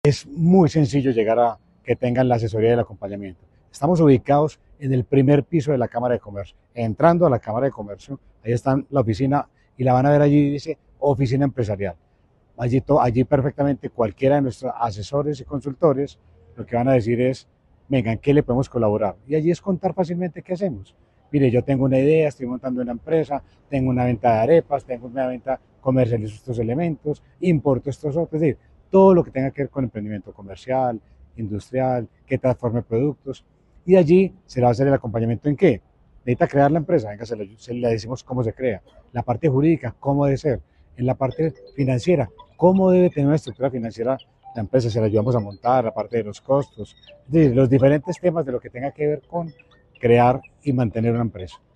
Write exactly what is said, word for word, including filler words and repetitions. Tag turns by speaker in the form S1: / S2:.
S1: Es muy sencillo llegar a que tengan la asesoría y el acompañamiento. Estamos ubicados en el primer piso de la Cámara de Comercio. Entrando a la Cámara de Comercio, ahí está la oficina y la van a ver allí, dice Oficina Empresarial. Allí, to, allí perfectamente cualquiera de nuestros asesores y consultores lo que van a decir es, venga, ¿en qué le podemos colaborar? Y allí es contar fácilmente qué hacemos. Mire, yo tengo una idea, estoy montando una empresa, tengo una venta de arepas, tengo una venta, comercializo estos elementos, importo estos otros, es decir, todo lo que tenga que ver con emprendimiento comercial, industrial, que transforme productos. Y allí se le va a hacer el acompañamiento en qué. Necesita crear la empresa, venga, se le, se le decimos cómo se crea. La parte jurídica, cómo debe ser. En la parte financiera, cómo debe tener una estructura financiera la empresa, se la ayudamos a montar, la parte de los costos, es decir, los diferentes temas de lo que tenga que ver con crear y mantener una empresa.